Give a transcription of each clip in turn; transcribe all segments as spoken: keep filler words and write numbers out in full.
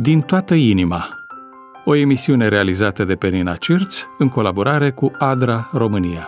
din toată inima. O emisiune realizată de Penina Cirț în colaborare cu ADRA România.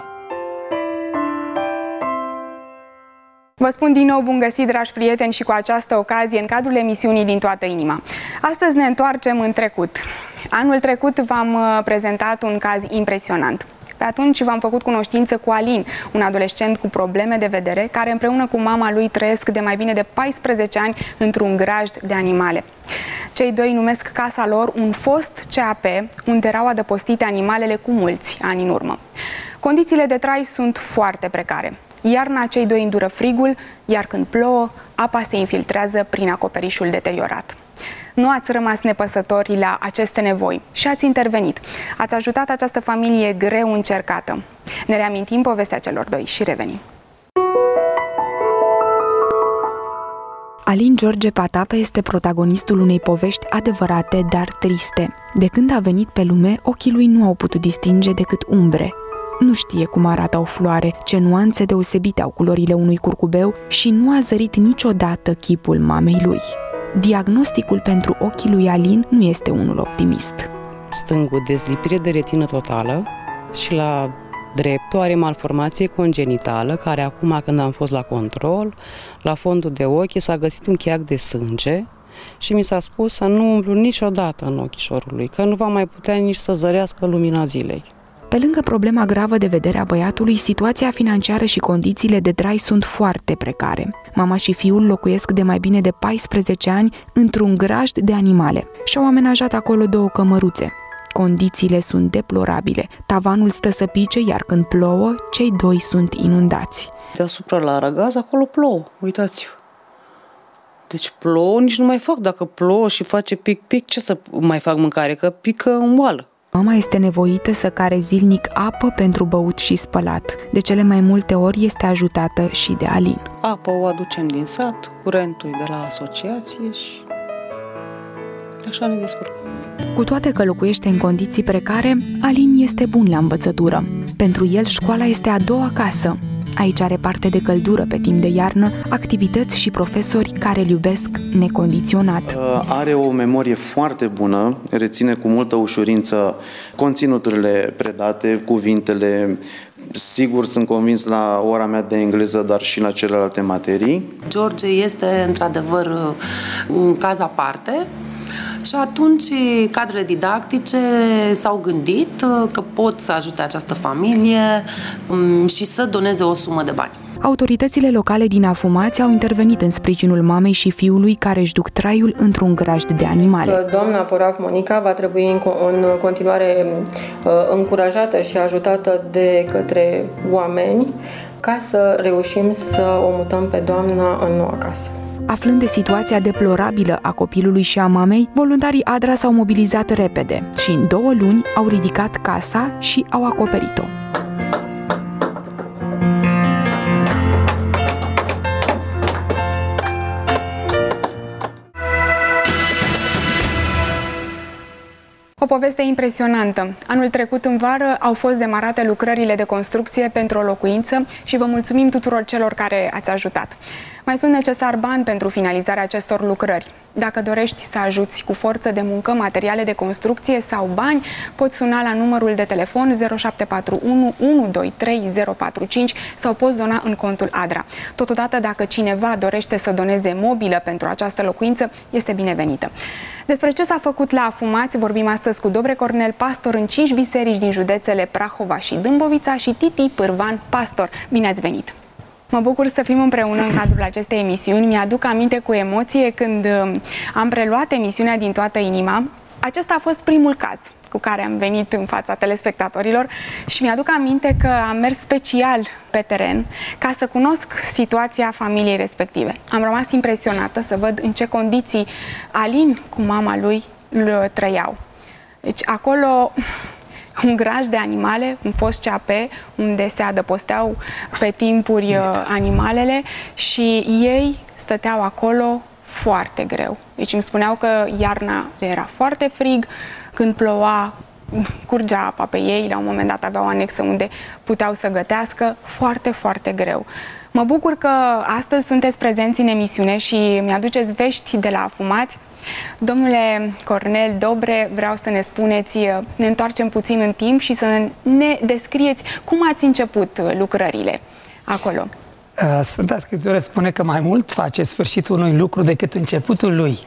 Vă spun din nou bun găsit, dragi prieteni, și cu această ocazie în cadrul emisiunii Din toată inima. Astăzi ne întoarcem în trecut. Anul trecut v-am prezentat un caz impresionant. Pe atunci v-am făcut cunoștință cu Alin, un adolescent cu probleme de vedere, care împreună cu mama lui trăiesc de mai bine de paisprezece ani într-un grajd de animale. Cei doi numesc casa lor un fost C A P, unde erau adăpostite animalele cu mulți ani în urmă. Condițiile de trai sunt foarte precare. Iarna cei doi îndură frigul, iar când plouă, apa se infiltrează prin acoperișul deteriorat. Nu ați rămas nepăsători la aceste nevoi și ați intervenit. Ați ajutat această familie greu încercată. Ne reamintim povestea celor doi și revenim. Alin George Patape este protagonistul unei povești adevărate, dar triste. De când a venit pe lume, ochii lui nu au putut distinge decât umbre. Nu știe cum arată o floare, ce nuanțe deosebite au culorile unui curcubeu și nu a zărit niciodată chipul mamei lui. Diagnosticul pentru ochii lui Alin nu este unul optimist. Stângul, dezlipire de retină totală și la dreptul are malformație congenitală, care acum, când am fost la control, la fondul de ochi s-a găsit un cheac de sânge și mi s-a spus să nu umblu niciodată în ochișorul lui, că nu va mai putea nici să zărească lumina zilei. Pe lângă problema gravă de vedere a băiatului, situația financiară și condițiile de trai sunt foarte precare. Mama și fiul locuiesc de mai bine de paisprezece ani într-un grajd de animale și-au amenajat acolo două cămăruțe. Condițiile sunt deplorabile. Tavanul stă să pice, iar când plouă, cei doi sunt inundați. Deasupra la Aragaz, acolo plouă, uitați-vă. Deci plouă, nici nu mai fac. Dacă plouă și face pic-pic, ce să mai fac mâncare? Că pică în oală. Mama este nevoită să care zilnic apă pentru băut și spălat. De cele mai multe ori este ajutată și de Alin. Apă o aducem din sat, curentul de la asociație și așa ne descurcăm. Cu toate că locuiește în condiții precare, Alin este bun la învățătură. Pentru el, școala este a doua casă. Aici are parte de căldură pe timp de iarnă, activități și profesori care îl iubesc necondiționat. Are o memorie foarte bună, reține cu multă ușurință conținuturile predate, cuvintele. Sigur, sunt convins la ora mea de engleză, dar și la celelalte materii. George este într-adevăr un caz aparte. Și atunci cadrele didactice s-au gândit că pot să ajute această familie și să doneze o sumă de bani. Autoritățile locale din Afumați au intervenit în sprijinul mamei și fiului care își duc traiul într-un grajd de animale. Doamna Poraf Monica va trebui în continuare încurajată și ajutată de către oameni ca să reușim să o mutăm pe doamna în noua casă. Aflând de situația deplorabilă a copilului și a mamei, voluntarii ADRA s-au mobilizat repede și în două luni au ridicat casa și au acoperit-o. O poveste impresionantă. Anul trecut, în vară, au fost demarate lucrările de construcție pentru o locuință și vă mulțumim tuturor celor care ați ajutat. Mai sunt necesari bani pentru finalizarea acestor lucrări. Dacă dorești să ajuți cu forță de muncă, materiale de construcție sau bani, poți suna la numărul de telefon zero șapte patru unu unu doi trei zero patru cinci sau poți dona în contul ADRA. Totodată, dacă cineva dorește să doneze mobilă pentru această locuință, este binevenită. Despre ce s-a făcut la Afumați vorbim astăzi cu Dobre Cornel, pastor în cinci biserici din județele Prahova și Dâmbovița, și Titi Pârvan, pastor. Bine ați venit! Mă bucur să fim împreună în cadrul acestei emisiuni. Mi-aduc aminte cu emoție când am preluat emisiunea Din toată inima. Acesta a fost primul caz cu care am venit în fața telespectatorilor și mi-aduc aminte că am mers special pe teren ca să cunosc situația familiei respective. Am rămas impresionată să văd în ce condiții Alin cu mama lui trăiau. Deci acolo un graj de animale, un fost C A P, unde se adăposteau pe timpuri animalele și ei stăteau acolo foarte greu. Deci îmi spuneau că iarna le era foarte frig, când ploua curgea apa pe ei, la un moment dat aveau o anexă unde puteau să gătească, foarte, foarte greu. Mă bucur că astăzi sunteți prezenți în emisiune și mi-aduceți vești de la afumați. Domnule Cornel Dobre, vreau să ne spuneți, ne întoarcem puțin în timp și să ne descrieți cum ați început lucrările acolo. Sfânta Scriptură spune că mai mult face sfârșitul unui lucru decât începutul lui.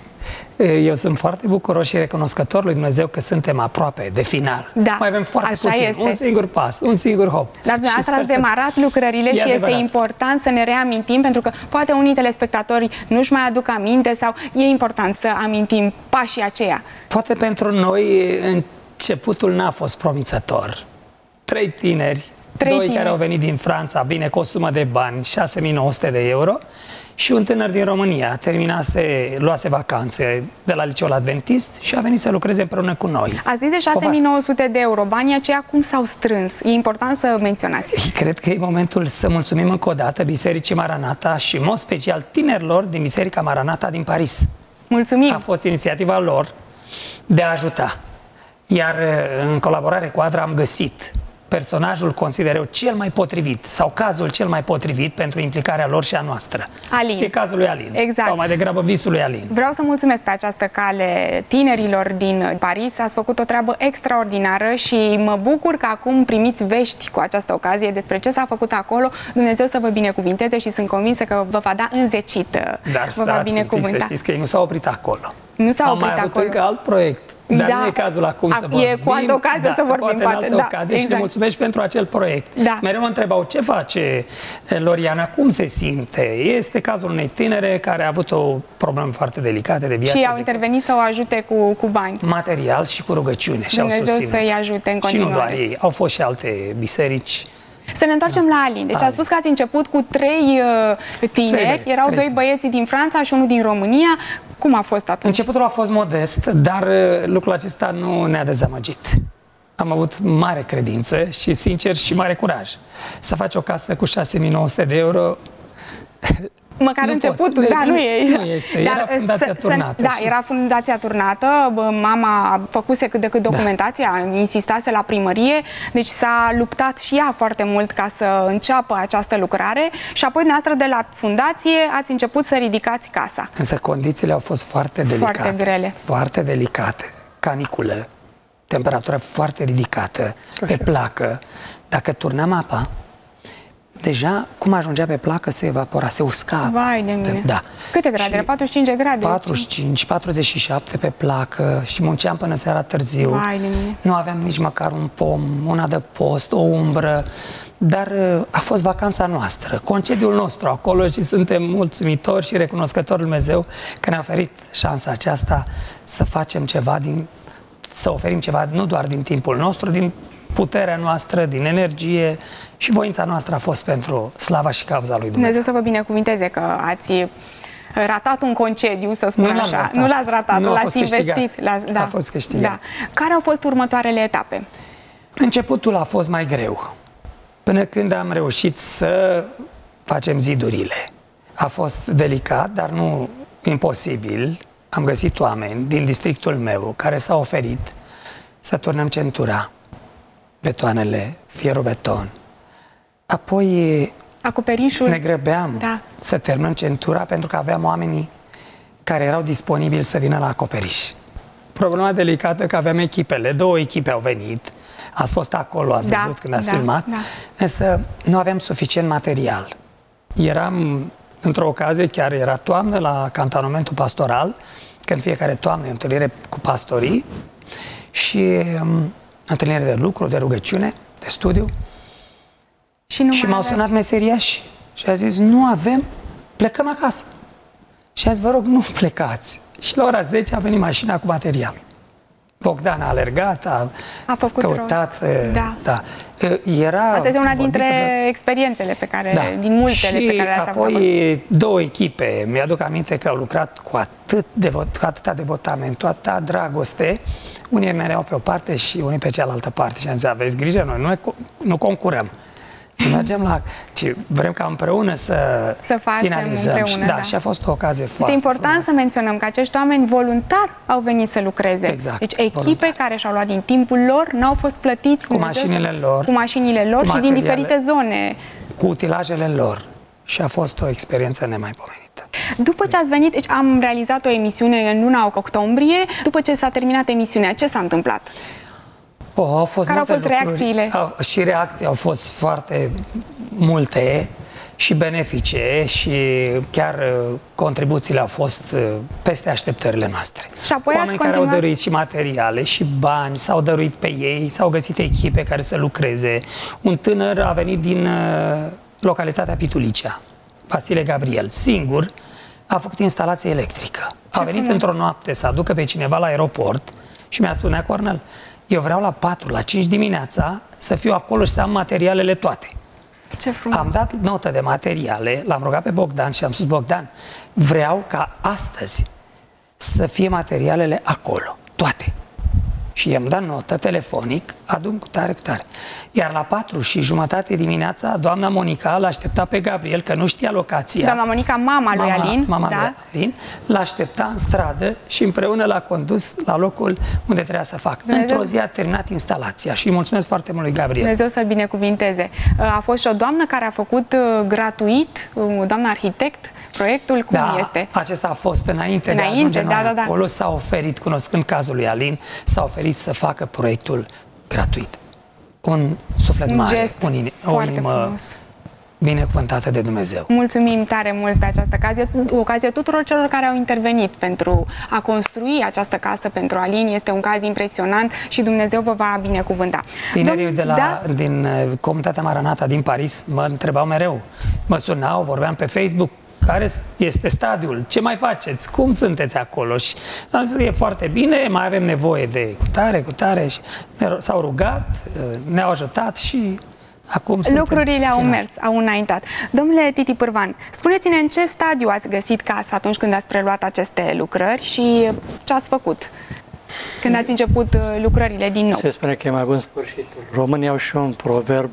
Eu sunt foarte bucuros și recunoscător lui Dumnezeu că suntem aproape de final. Da, mai avem foarte așa puțin, este. un singur pas, un singur hop. Dar dumneavoastră ați demarat să... lucrările și adevărat. Este important să ne reamintim, pentru că poate unii telespectatori nu-și mai aduc aminte sau e important să amintim pașii aceia. Poate pentru noi începutul n-a fost promițător. Trei tineri, Trei doi tineri. care au venit din Franța, bine, cu o sumă de bani, șase mii nouă sute de euro, și un tânăr din România, terminase, luase vacanțe de la liceul Adventist și a venit să lucreze împreună cu noi. Ați zis de șase mii nouă sute de euro, banii aceia cum s-au strâns? E important să menționați. Cred că e momentul să mulțumim încă o dată Bisericii Maranata și în mod special tinerilor din Biserica Maranata din Paris. Mulțumim! A fost inițiativa lor de a ajuta. Iar în colaborare cu Adra am găsit personajul, consider eu, cel mai potrivit sau cazul cel mai potrivit pentru implicarea lor și a noastră. Alin. E cazul lui Alin. Exact. Sau mai degrabă visul lui Alin. Vreau să mulțumesc pe această cale tinerilor din Paris. Ați făcut o treabă extraordinară și mă bucur că acum primiți vești cu această ocazie despre ce s-a făcut acolo. Dumnezeu să vă binecuvinteze și sunt convinsă că vă va da înzecit. Dar vă va binecuvânta. Să știți că ei nu s-au oprit acolo. Nu s-au Am oprit mai avut acolo. încă alt proiect. Dar da. nu e cazul acum A, să vorbim. E cu altă ocazie da, să vorbim, poate. poate. În altă Da, ocazie exact. și le mulțumesc pentru acel proiect. Da. Mereu mă întrebau ce face Loriana, cum se simte. Este cazul unei tinere care a avut o problemă foarte delicată de viață. Și au intervenit să o ajute cu, cu bani. Material și cu rugăciune. Și Dumnezeu au susținut. să-i ajute în continuare. Și nu doar ei, au fost și alte biserici. Să ne întoarcem la Alin. Deci a spus că ați început cu trei uh, tineri, băieți, erau trei. doi băieți din Franța și unul din România. Cum a fost atunci? Începutul a fost modest, dar uh, lucrul acesta nu ne-a dezamăgit. Am avut mare credință și, sincer, și mare curaj. Să faci o casă cu șase mii nouă sute de euro... Măcar nu începutul, pot. da, nu e. Nu este, era fundația să, turnată. Să, da, și... era fundația turnată, mama făcuse cât de cât documentația, da. insistase la primărie, deci s-a luptat și ea foarte mult ca să înceapă această lucrare și apoi dumneavoastră de la fundație ați început să ridicați casa. Însă condițiile au fost foarte delicate. Foarte grele. Foarte delicate. Caniculă, temperatură foarte ridicată, Așa. pe placă. Dacă turnam apa, deja, cum ajungea pe placă, se evapora, se usca. Vai de mine. Da. Câte grade? Și patruzeci și cinci de grade? patruzeci și cinci, patruzeci și șapte pe placă și munceam până seara târziu. Vai de mine. Nu aveam nici măcar un pom, un adăpost, o umbră, dar a fost vacanța noastră, concediul nostru acolo și suntem mulțumitori și recunoscători lui Dumnezeu că ne-a oferit șansa aceasta să facem ceva din, să oferim ceva nu doar din timpul nostru, din puterea noastră, din energie și voința noastră a fost pentru slava și cauza lui Dumnezeu. Dumnezeu să vă binecuvinteze că ați ratat un concediu, să spun nu așa. Ratat. Nu l-ați ratat, nu l-ați investit. Da. A fost câștigat. Da. Care au fost următoarele etape? Începutul a fost mai greu. Până când am reușit să facem zidurile. A fost delicat, dar nu imposibil. Am găsit oameni din districtul meu care s-au oferit să turnăm centura, betoanele, fierul beton. Apoi acoperișul. Ne grăbeam da. să terminăm centura pentru că aveam oamenii care erau disponibili să vină la acoperiș. Problema delicată că aveam echipele, două echipe au venit, ați fost acolo, ați da, văzut când ați da, filmat, da. însă nu aveam suficient material. Eram, într-o ocazie, chiar era toamnă la cantonamentul pastoral, când fiecare toamnă e întâlnire cu pastorii și um, întâlnire de lucru, de rugăciune, de studiu. Și, nu și m-au aveți... sunat meseriași și a zis, nu avem, plecăm acasă. Și a zis, vă rog, nu plecați. Și la ora zece a venit mașina cu material. Bogdan a alergat, a, a făcut căutat. Rost. Da. Da. Era, asta este una dintre de... experiențele pe care, da. din multele și pe care le-ați avut. apoi două echipe, mi-aduc aminte că au lucrat cu, atât devot, cu atâta devotament, cu atâta dragoste. Unii mereu pe o parte și unii pe cealaltă parte. Și am zis, aveți grijă, noi nu, nu concurăm. Mergem la... ci vrem ca împreună să, să facem finalizăm. Împreună, da, da, și a fost o ocazie foarte Este important frumoasă. să menționăm că acești oameni voluntari au venit să lucreze. Exact, deci echipe voluntar. care și-au luat din timpul lor, n-au fost plătiți cu mașinile lor, cu mașinile lor cu și din diferite zone. Cu utilajele lor. și a fost o experiență nemaipomenită. După ce ați venit, deci am realizat o emisiune în luna octombrie, după ce s-a terminat emisiunea, ce s-a întâmplat? Oh, au fost Care au fost lucruri, reacțiile? Au, și reacții au fost foarte multe și benefice și chiar uh, contribuțiile au fost uh, peste așteptările noastre. Și apoi Oameni ați care continuat... au dăruit și materiale și bani, s-au dăruit pe ei, s-au găsit echipe care să lucreze. Un tânăr a venit din uh, localitatea Pitulicea, Vasile Gabriel, singur, a făcut instalație electrică. Ce a venit frumos. Într-o noapte să aducă pe cineva la aeroport și mi-a spus: Cornel, eu vreau la patru, la cinci dimineața să fiu acolo și să am materialele toate. Ce frumos. Am dat notă de materiale, l-am rugat pe Bogdan și am spus: Bogdan, vreau ca astăzi să fie materialele acolo, toate. Și i-am dat notă telefonic, adun cu tare, cu tare. Iar la patru și jumătate dimineața, doamna Monica l-a așteptat pe Gabriel, că nu știa locația. Doamna Monica, mama lui mama, Alin. Mama da? lui Alin, l-a așteptat în stradă și împreună l-a condus la locul unde trebuia să facă. Dumnezeu... Într-o zi a terminat instalația și îi mulțumesc foarte mult lui Gabriel. Dumnezeu să-l binecuvinteze. A fost și o doamnă care a făcut gratuit, doamna arhitect, proiectul. Cum da, este? Acesta a fost înainte, înainte de a ajunge da, da, da. acolo. S-a oferit, cunoscând cazul lui Alin, s-a oferit să facă proiectul gratuit. Un suflet un mare, gest un in, o inimă frumos. Binecuvântată de Dumnezeu. Mulțumim tare mult pe această ocazie, ocazie tuturor celor care au intervenit pentru a construi această casă pentru Alin. Este un caz impresionant și Dumnezeu vă va binecuvânta. Tinerii Dom- de la, da? din uh, Comunitatea Maranata din Paris mă întrebau mereu, mă sunau, vorbeam pe Facebook: care este stadiul? Ce mai faceți? Cum sunteți acolo? Și am zis: e foarte bine, mai avem nevoie de cutare, cutare. Și s-au rugat, ne-au ajutat și acum lucrurile au mers, au înaintat. Domnule Titi Pârvan, spuneți-ne în ce stadiu ați găsit casa atunci când ați preluat aceste lucrări și ce ați făcut când ați început lucrările din nou? Se spune că e mai bun sfârșitul. Românii au și un proverb,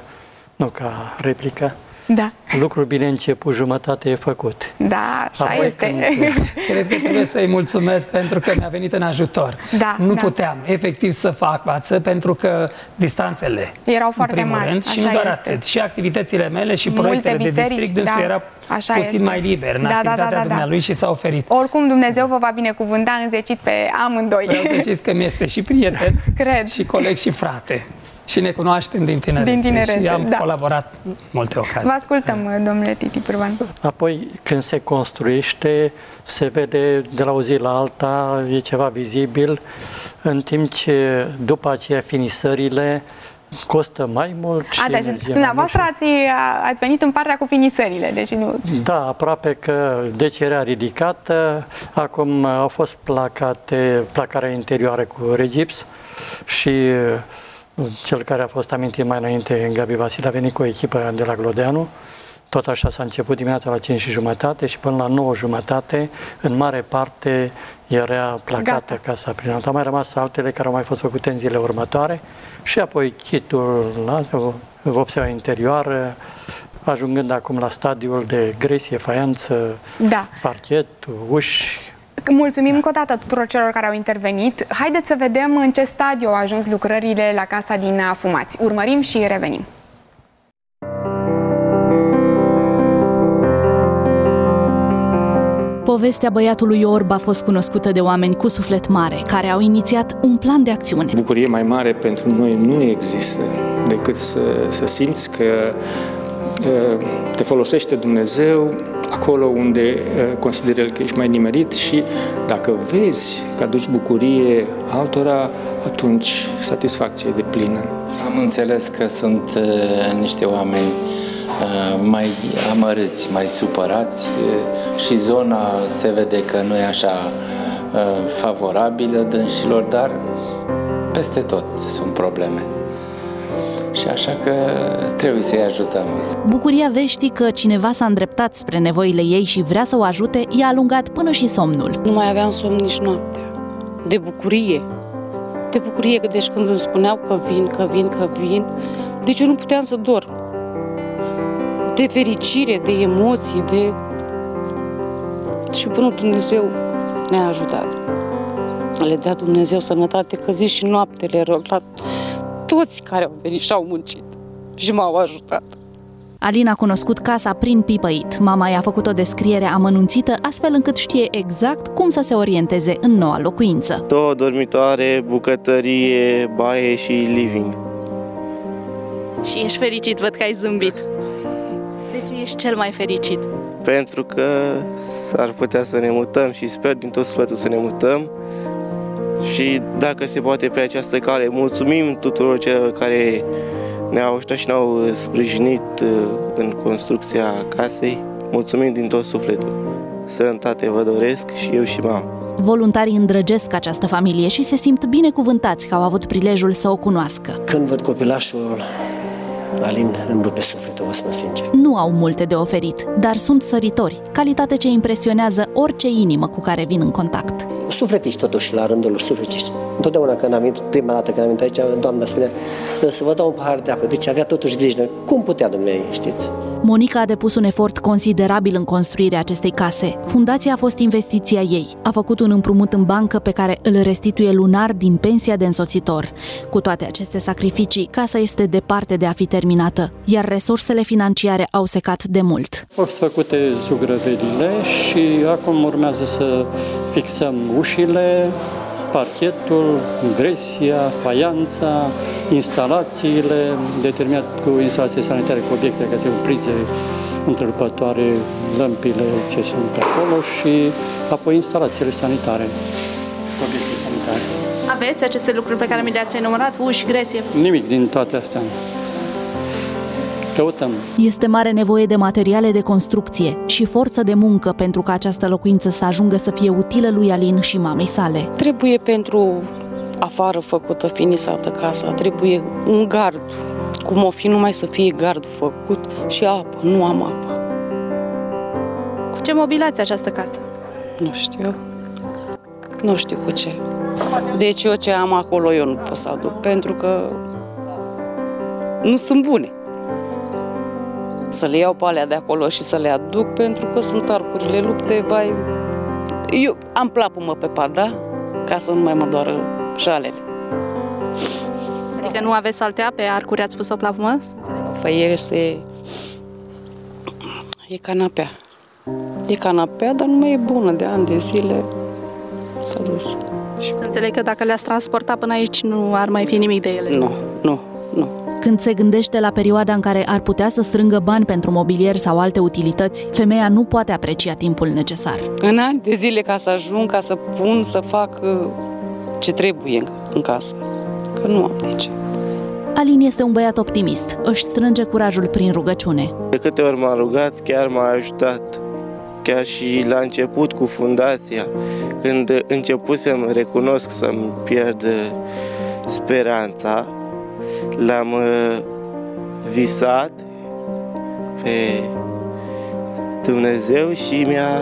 nu ca replică, da. Lucrul bine început, jumătate e făcut. Da, așa Apoi este. Când... Cred că trebuie să-i mulțumesc pentru că mi-a venit în ajutor. Da, nu da. puteam efectiv să fac față pentru că distanțele erau foarte mari. Rând, și nu doar este. atât. Și activitățile mele și multe proiectele biserici, de district, dânsul da, era așa puțin este. mai liber în da, activitatea da, da, da, dumnealui da. și s-a oferit. Oricum Dumnezeu vă va binecuvânta înzecit pe amândoi. Vreau să știți că mi-este și prieten, Cred. și coleg și frate. Și ne cunoaștem din tinerețe, din tinerețe și am da. colaborat multe ocazii. Vă ascultăm, domnule Titi Pârvan. Apoi, când se construiește, se vede de la o zi la alta, e ceva vizibil, în timp ce după aceea finisările costă mai mult și A, deci dumneavoastră ați, ați venit în partea cu finisările, deci nu... Da, aproape că decerea ridicată, acum au fost placate, placarea interioară cu regips și cel care a fost amintit mai înainte, Gabi Vasile, a venit cu o echipă de la Glodeanu. Tot așa s-a început dimineața la cinci și jumătate și până la nouă jumătate, în mare parte, era placată Gata. casa prin altă. Au mai rămas altele care au mai fost făcute în zile următoare și apoi chitul, vopsea interioară, ajungând acum la stadiul de gresie, faianță, da. parchet, uși. Mulțumim încă o dată tuturor celor care au intervenit. Haideți să vedem în ce stadiu au ajuns lucrările la casa din Afumați. Urmărim și revenim. Povestea băiatului Orb a fost cunoscută de oameni cu suflet mare, care au inițiat un plan de acțiune. Bucurie mai mare pentru noi nu există decât să, să simți că te folosește Dumnezeu acolo unde consideră El că ești mai nimerit și dacă vezi că aduci bucurie altora, atunci satisfacție de plină. Am înțeles că sunt uh, niște oameni uh, mai amărâți, mai supărați uh, și zona se vede că nu e așa uh, favorabilă dânșilor, dar peste tot sunt probleme. Și așa că trebuie să-i ajutăm. Bucuria veștii că cineva s-a îndreptat spre nevoile ei și vrea să o ajute, i-a alungat până și somnul. Nu mai aveam somn nici noaptea. De bucurie. De bucurie, că deci când îmi spuneau că vin, că vin, că vin, deci eu nu puteam să dorm. De fericire, de emoții, de... Și până Dumnezeu ne-a ajutat. Le dea Dumnezeu sănătate, că zi și noapte le rog la toți care au venit și au muncit și m-au ajutat. Alin a cunoscut casa prin pipăit. Mama i-a făcut o descriere amănunțită, astfel încât știe exact cum să se orienteze în noua locuință. Două dormitoare, bucătărie, baie și living. Și ești fericit, văd că ai zâmbit. De ce ești cel mai fericit? Pentru că s-ar putea să ne mutăm și sper din tot sufletul să ne mutăm. Și dacă se poate pe această cale, mulțumim tuturor celor care ne-au ajutat și ne-au sprijinit în construcția casei. Mulțumim din tot sufletul. Sănătate vă doresc și eu și mama. Voluntarii îndrăgesc această familie și se simt binecuvântați că au avut prilejul să o cunoască. Când văd copilașul, Alin îmi rupe sufletul, vă spun sincer. Nu au multe de oferit, dar sunt săritori, calitate ce impresionează orice inimă cu care vin în contact. Sufletiști totuși, la rândul lor, sufletiști. Întotdeauna când am venit, prima dată când am venit aici, doamna spunea să vă dau un pahar de apă, deci avea totuși grijă. Cum putea, domnule, știți? Monica a depus un efort considerabil în construirea acestei case. Fundația a fost investiția ei. A făcut un împrumut în bancă pe care îl restituie lunar din pensia de însoțitor. Cu toate aceste sacrificii, casa este departe de a fi terminată, iar resursele financiare au secat de mult. Au fost făcute zugrăvelile și acum urmează să fixăm ușile, parchetul, gresia, faianța, instalațiile, determinat cu instalații sanitare, cu obiecte, care sunt prize întrerupătoare, lămpile ce sunt acolo și apoi instalațiile sanitare, obiecte sanitare. Aveți aceste lucruri pe care mi le-ați enumerat? Uși, gresie? Nimic din toate astea. Căutăm. Este mare nevoie de materiale de construcție și forță de muncă pentru ca această locuință să ajungă să fie utilă lui Alin și mamei sale. Trebuie pentru afară făcută, finisată casa, trebuie un gard. Cum o fi numai să fie gardul făcut și apă, nu am apă. Cu ce mobilați această casă? Nu știu. Nu știu cu ce. Deci eu ce am acolo eu nu pot să aduc, pentru că nu sunt bune. Să le iau pe alea de acolo și să le aduc, pentru că sunt arcurile lupte, vai... Eu am plapumă pe pat, da? Ca să nu mai mă doară șalele. Adică nu aveți alte ape? Arcuri ați pus o plapumă? Păi este... E canapea. E canapea, dar nu mai e bună, de ani de zile s-a dus. Să înțeleg că dacă le-ați transportat până aici nu ar mai fi nimic de ele. Nu, nu, nu. Când se gândește la perioada în care ar putea să strângă bani pentru mobilier sau alte utilități, femeia nu poate aprecia timpul necesar. În ani de zile ca să ajung, ca să pun, să fac ce trebuie în casă, că nu am de ce. Alin este un băiat optimist, își strânge curajul prin rugăciune. De câte ori m-a rugat, chiar m-a ajutat. Chiar și la început cu fundația, când începusem, recunosc, să-mi pierd speranța, l-am visat pe Dumnezeu și mi-a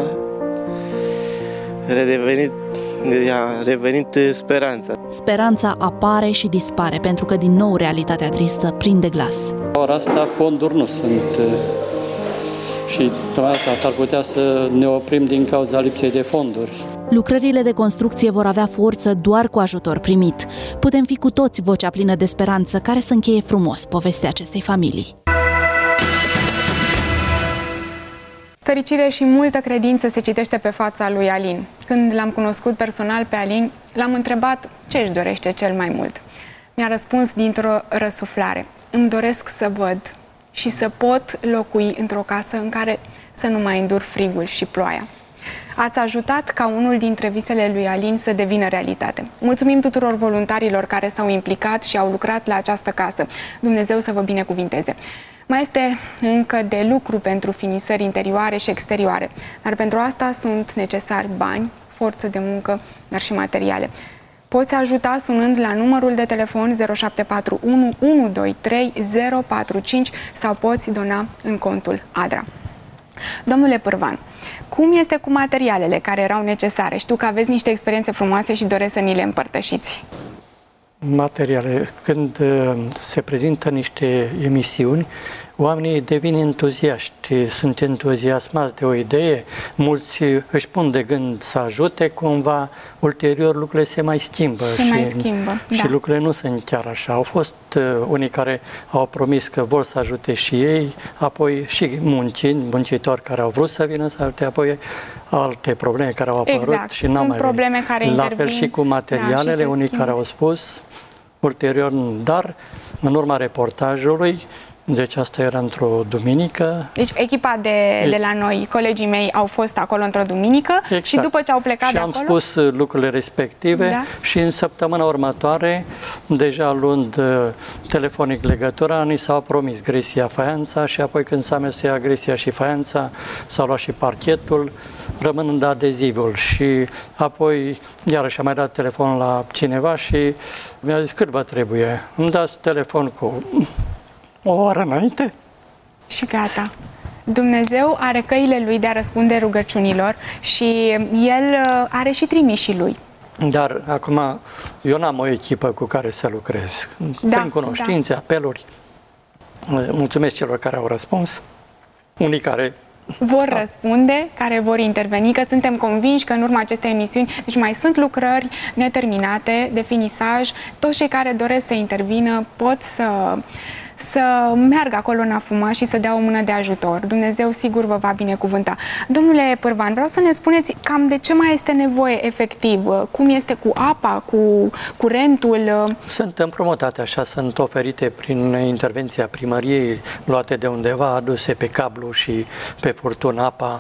revenit, mi-a revenit speranța. Speranța apare și dispare, pentru că din nou realitatea tristă prinde glas. La ora asta fonduri nu sunt și s-ar putea să ne oprim din cauza lipsei de fonduri. Lucrările de construcție vor avea forță doar cu ajutor primit. Putem fi cu toți vocea plină de speranță care să încheie frumos povestea acestei familii. Fericire și multă credință se citește pe fața lui Alin. Când l-am cunoscut personal pe Alin, l-am întrebat ce își dorește cel mai mult. Mi-a răspuns dintr-o răsuflare: îmi doresc să văd și să pot locui într-o casă în care să nu mai îndur frigul și ploaia. Ați ajutat ca unul dintre visele lui Alin să devină realitate. Mulțumim tuturor voluntarilor care s-au implicat și au lucrat la această casă. Dumnezeu să vă binecuvinteze. Mai este încă de lucru pentru finisări interioare și exterioare, dar pentru asta sunt necesari bani, forță de muncă, dar și materiale. Poți ajuta sunând la numărul de telefon zero șapte patru unu unu doi trei zero patru cinci sau poți dona în contul Adra. Domnule Pârvan, cum este cu materialele care erau necesare? Știu că aveți niște experiențe frumoase și doresc să ni le împărtășiți. Materiale. Când se prezintă niște emisiuni, oamenii devin entuziaști, sunt entuziasmați de o idee, mulți își pun de gând să ajute, cumva ulterior lucrurile se mai schimbă. Se și, mai schimbă, și da. lucrurile nu sunt chiar așa. Au fost uh, unii care au promis că vor să ajute și ei, apoi și muncind, muncitori care au vrut să vină să ajute, apoi alte probleme care au apărut exact. și n-au mai probleme venit. care La intervin. fel și cu materialele, da, și unii care au spus ulterior, dar în urma reportajului, deci asta era într-o duminică. Deci echipa de, de la noi, colegii mei, au fost acolo într-o duminică exact. Și după ce au plecat și de am acolo... spus lucrurile respective, da. Și în săptămâna următoare, deja luând telefonic legătura, ni s-au promis gresia, faianța și apoi când s-a mers gresia și faianța, s-a luat și parchetul, rămânând adezivul și apoi iarăși am mai dat telefon la cineva și mi-a zis cât vă trebuie. Îmi dați telefon cu o oră înainte. Și gata. Dumnezeu are căile Lui de a răspunde rugăciunilor și El are și trimișii Lui. Dar acum eu n-am o echipă cu care să lucrez. Da, Prin cunoștințe, da. apeluri. Mulțumesc celor care au răspuns. Unii care vor da. răspunde, care vor interveni, că suntem convinși că în urma acestei emisiuni, deci mai sunt lucrări neterminate de finisaj, toți cei care doresc să intervină pot să să meargă acolo în afuma și să dea o mână de ajutor. Dumnezeu sigur vă va binecuvânta. Domnule Pârvan, vreau să ne spuneți cam de ce mai este nevoie efectiv, cum este cu apa, cu curentul? Sunt împrumutate așa, sunt oferite prin intervenția primăriei, luate de undeva, aduse pe cablu și pe furtun apa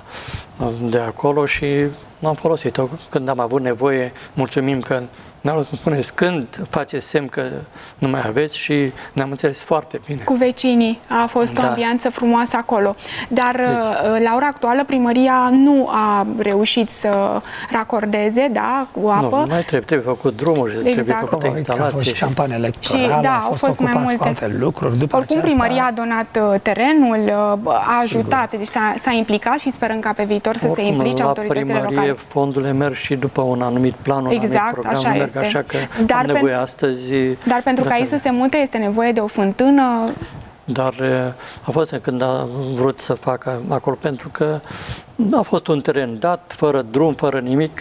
de acolo și am folosit-o când am avut nevoie. Mulțumim că ne-au spuneți când faceți semn că nu mai aveți și ne-am înțeles foarte bine. Cu vecinii a fost da. o ambianță frumoasă acolo. Dar deci, la ora actuală primăria nu a reușit să racordeze, da, cu apă. Nu, mai trebuie, trebuie făcut drumuri, exact. trebuie făcute instalații. A fost și campanie electorală, și, da, au fost, fost mai multe cu alte lucruri. După Oricum aceasta... primăria a donat terenul, a ajutat, Sigur. deci s-a implicat și sperăm ca pe viitor să Oricum, se implice autoritățile primărie, locale. Fondurile merg și după un anumit plan, un exact, anumit program. Așa merg, este. Așa că dar am nevoie astăzi... Dar pentru ca ei să se mute este nevoie de o fântână. Dar a fost când a vrut să facă acolo, pentru că a fost un teren dat, fără drum, fără nimic,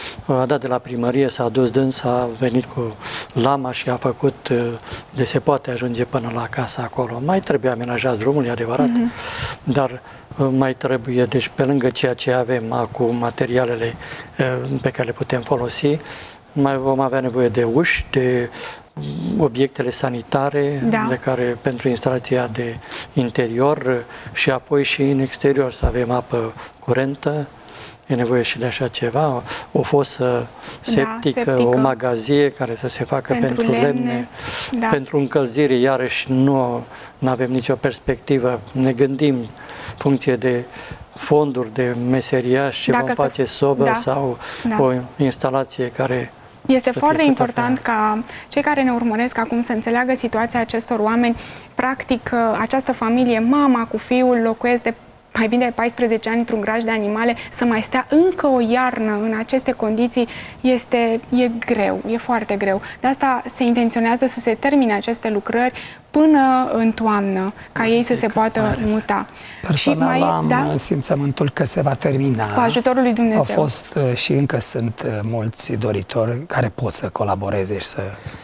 a dat de la primărie, s-a dus dânsa, a venit cu lama și a făcut de se poate ajunge până la casa acolo. Mai trebuie amenajat drumul, e adevărat, mm-hmm. dar mai trebuie, deci pe lângă ceea ce avem acum, materialele pe care le putem folosi, mai vom avea nevoie de uși, de obiectele sanitare, da. de care pentru instalația de interior și apoi și în exterior să avem apă curentă. E nevoie și de așa ceva, o fosă septică, da, septică. o magazie care să se facă pentru, pentru lemne, lemne. Da. Pentru încălzire, iarăși nu avem nicio perspectivă, ne gândim funcție de fonduri de meseriași și vom face sobă da. sau da. o instalație care... Este foarte important ca cei care ne urmăresc acum să înțeleagă situația acestor oameni. Practic, această familie, mama cu fiul, locuiesc de mai bine de paisprezece ani într-un graj de animale, să mai stea încă o iarnă în aceste condiții este e greu, e foarte greu. De asta se intenționează să se termine aceste lucrări până în toamnă, ca ei să se poată mare. muta. Personal și mai, am da? simțământul că se va termina. Cu ajutorul lui Dumnezeu. Au fost și încă sunt mulți doritori care pot să colaboreze și să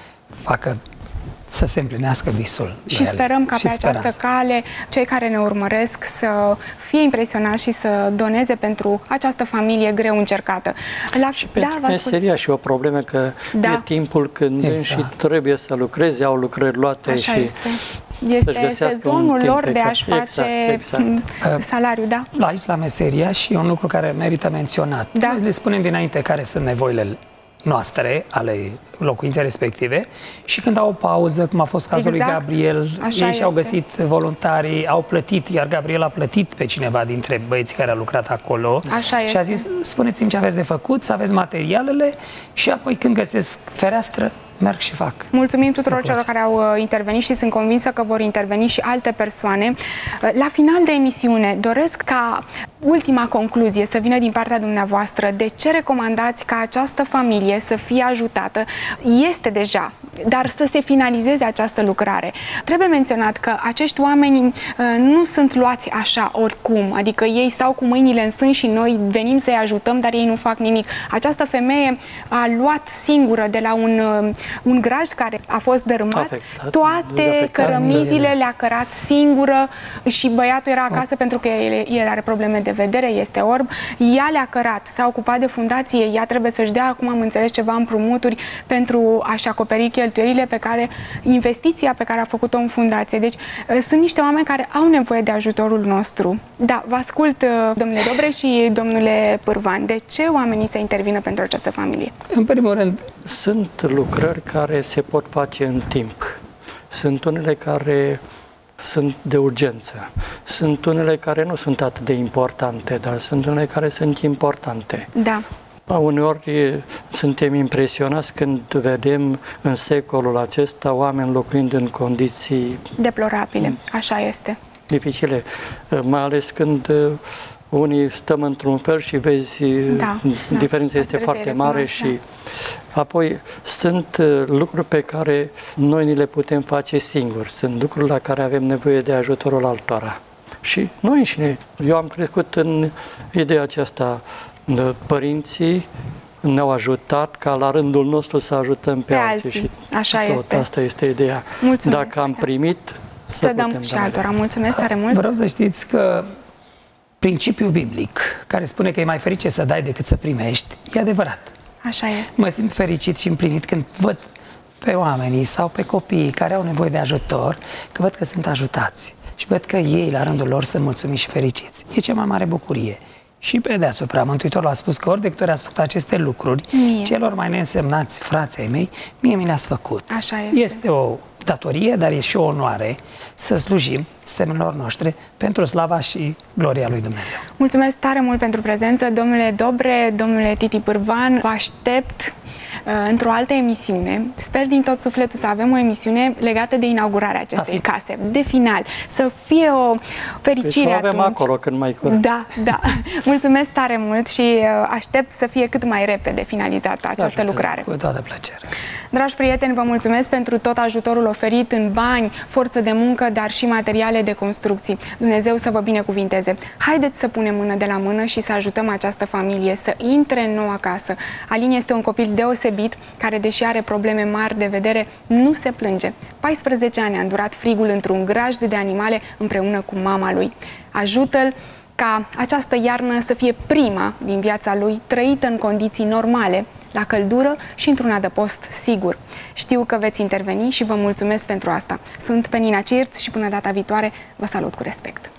facă să se împlinească visul. Și sperăm ca pe speranța. această cale cei care ne urmăresc să fie impresionați și să doneze pentru această familie greu încercată. La... Și da, pentru meseria și o problemă că da. e timpul când exact. și trebuie să lucreze, au lucrări luate Așa și este. Este sezonul lor de a-și face exact, exact. salariu, da? La aici, la meseria, și e un lucru care merită menționat. Da. Le spunem dinainte care sunt nevoile noastre, ale locuinței respective, și când au o pauză, cum a fost cazul exact. lui Gabriel, Așa ei și-au este. găsit voluntarii, au plătit, iar Gabriel a plătit pe cineva dintre băieții care a lucrat acolo. Așa și a zis, spuneți-mi ce aveți de făcut, să aveți materialele și apoi când găsesc fereastră, merg și fac. Mulțumim tuturor celor care au intervenit și sunt convinsă că vor interveni și alte persoane. La final de emisiune doresc ca ultima concluzie să vină din partea dumneavoastră. De ce recomandați ca această familie să fie ajutată? Este deja, dar să se finalizeze această lucrare. Trebuie menționat că acești oameni uh, nu sunt luați așa oricum, adică ei stau cu mâinile în sân și noi venim să-i ajutăm, dar ei nu fac nimic. Această femeie a luat singură de la un, uh, un grajd care a fost dărâmat, afectat, toate cărămizile le-a cărat singură și băiatul era acasă oh. pentru că el, el are probleme de vedere, este orb. Ea le-a cărat, s-a ocupat de fundație, ea trebuie să-și dea, acum am înțeles, ceva împrumuturi pentru a-și acoperi cheltuielile pe care, investiția pe care a făcut-o în fundație. Deci sunt niște oameni care au nevoie de ajutorul nostru. Da, vă ascult, domnule Dobre și domnule Pârvan. De ce oamenii să intervină pentru această familie? În primul rând, sunt lucrări care se pot face în timp. Sunt unele care sunt de urgență. Sunt unele care nu sunt atât de importante, dar sunt unele care sunt importante. Da. Uneori suntem impresionați când vedem în secolul acesta oameni locuind în condiții deplorabile. Așa este. Dificile, mai ales când unii stăm într-un fel și vezi, da, diferența da, este foarte mare și apoi sunt lucruri pe care noi ni le putem face singuri, sunt lucruri la care avem nevoie de ajutorul altora. Și noi înșine, eu am crescut în ideea aceasta, părinții ne-au ajutat ca la rândul nostru să ajutăm pe, pe alții. alții. Și așa tot este. Asta este ideea. Mulțumesc. Dacă am primit, să, să dăm și altora. Mulțumesc tare mult. Vreau să știți că principiul biblic, care spune că e mai ferice să dai decât să primești, e adevărat. Așa este. Mă simt fericit și împlinit când văd pe oamenii sau pe copiii care au nevoie de ajutor, că văd că sunt ajutați și văd că ei, la rândul lor, sunt mulțumiți și fericiți. E cea mai mare bucurie. Și pe deasupra, Mântuitorul a spus că ori de câte ori ați făcut aceste lucruri, mie. celor mai neînsemnați frații ai mei, mie mi le-ați făcut. Așa este. Este o datorie, dar e și o onoare să slujim semenilor noștri pentru slava și gloria lui Dumnezeu. Mulțumesc tare mult pentru prezență, domnule Dobre, domnule Titi Pârvan. Vă aștept într-o altă emisiune. Sper din tot sufletul să avem o emisiune legată de inaugurarea acestei case, de final. Să fie o fericire deci avem atunci. acolo când mai curând. Da, da. Mulțumesc tare mult și aștept să fie cât mai repede finalizată această da, lucrare. Cu toată plăcere. Dragi prieteni, vă mulțumesc pentru tot ajutorul oferit în bani, forță de muncă, dar și materiale de construcții. Dumnezeu să vă binecuvinteze. Haideți să punem mână de la mână și să ajutăm această familie să intre în noua casă. Alin este un copil deosebit, care, deși are probleme mari de vedere, nu se plânge. paisprezece ani a îndurat frigul într-un grajd de animale împreună cu mama lui. Ajută-l ca această iarnă să fie prima din viața lui, trăită în condiții normale, la căldură și într-un adăpost sigur. Știu că veți interveni și vă mulțumesc pentru asta. Sunt Penina Cirț și până data viitoare vă salut cu respect.